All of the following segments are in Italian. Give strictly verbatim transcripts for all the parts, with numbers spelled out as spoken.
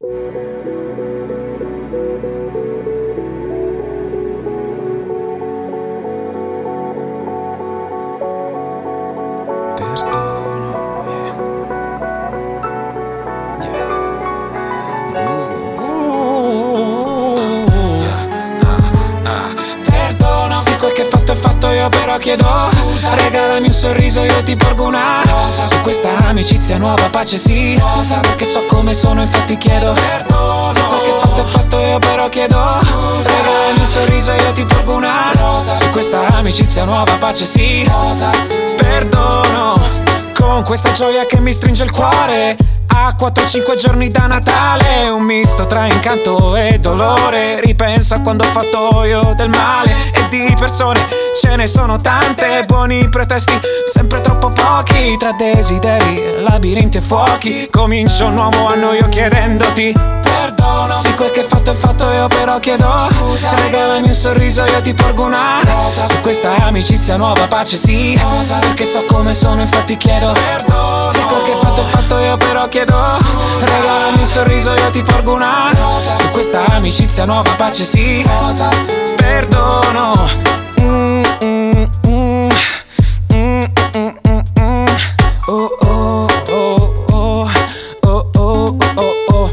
Io però chiedo scusa, regalami un sorriso, io ti porgo una rosa. Su questa amicizia nuova pace sì, rosa. Perché so come sono, infatti chiedo perdono. Se quel che fatto è fatto, io però chiedo scusa, regalami un sorriso, io ti porgo una rosa. Su questa amicizia nuova pace sì, rosa. Perdono. Con questa gioia che mi stringe il cuore, a quattro cinque giorni da Natale, un misto tra incanto e dolore. Ripenso a quando ho fatto io del male, e di persone ce ne sono tante. Buoni pretesti, sempre troppo pochi. Tra desideri, labirinti e fuochi, comincio un nuovo anno io chiedendoti perdono. Se quel che fatto è fatto, io però chiedo scusa, regalami un sorriso, io ti porgo una rosa. Su questa amicizia nuova pace sì, rosa. Perché so come sono, infatti chiedo perdono. Se quel che fatto è fatto, io però chiedo scusa, regalami un sorriso, io ti porgo una rosa. Su questa amicizia nuova pace sì, rosa. Perdono. mm, mm, mm, mm, mm, mm, mm. Oh, oh, oh, oh, oh, oh, oh, oh.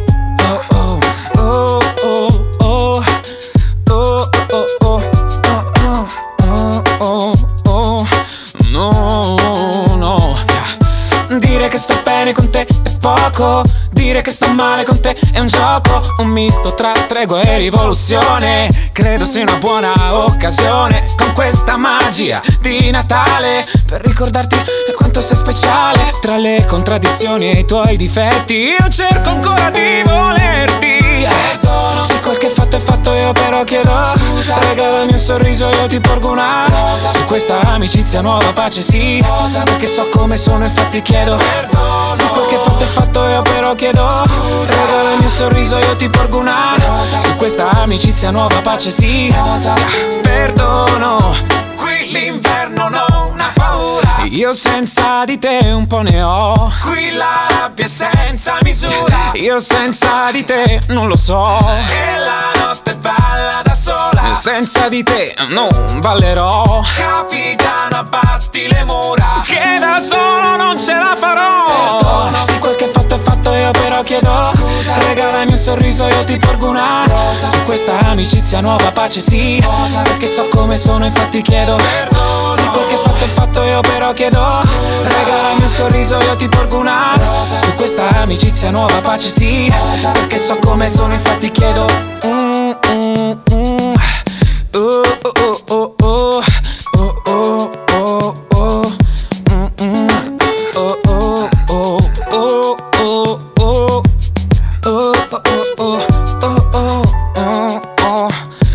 Dire che sto bene con te è poco, dire che sto male con te è un gioco, un misto tra tregua e rivoluzione. Credo sia una buona occasione, con questa magia di Natale, per ricordarti quanto sei speciale. Tra le contraddizioni e i tuoi difetti, io cerco ancora di volerti. Perdono. Se quel che fatto è fatto, io però chiedo scusa, regalami un sorriso, io ti porgo una rosa. Su questa amicizia nuova pace sì, rosa. Perché so come sono, infatti chiedo perdono. Se quel che fatto è fatto, io però chiedo scusa, regalami un sorriso, io ti porgo una rosa. Su questa amicizia nuova pace sì, rosa. Perdono. Qui l'inverno non ha paura, io senza di te un po' ne ho. Qui la rabbia è senza misura, io senza di te non lo so. E la notte balla da sola, senza di te non ballerò. Capitano, abbatti le mura, che da solo non ce la farò. Perdono. Se quel che fatto è fatto, io però chiedo scusa, regalami un sorriso, io ti porgo una rosa. Su questa amicizia nuova pace sì, rosa. Perché so come sono, infatti chiedo perdono. Se quel che fatto è fatto, io però chiedo scusa, regalami un sorriso, io ti porgo una rosa. Su questa amicizia nuova pace sì, rosa. Perché so come sono, infatti chiedo mm, mm, mm. Oh, oh, oh, oh, oh, oh, oh, oh. Mm, mm. Oh, oh, oh, oh, oh, oh. Oh, oh, oh, oh, oh, oh, oh.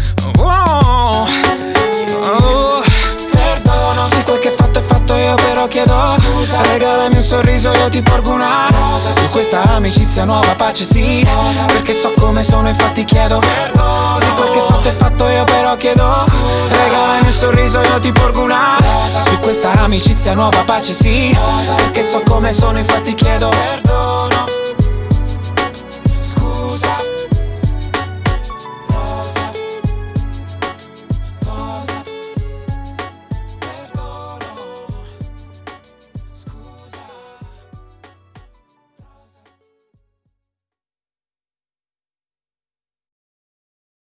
Oh, oh. Perdono. Se quel che fatto è fatto, io però chiedo scusa, regalami un sorriso, io ti porgo una rosa. Su questa amicizia nuova pace sì, rosa. Perché so come sono, infatti chiedo perdono. Se quel che fatto è fatto, io però chiedo scusa, regalami un sorriso, io ti porgo una rosa. Su questa amicizia nuova pace sì, rosa. Perché so come sono, infatti chiedo perdono. Scusa.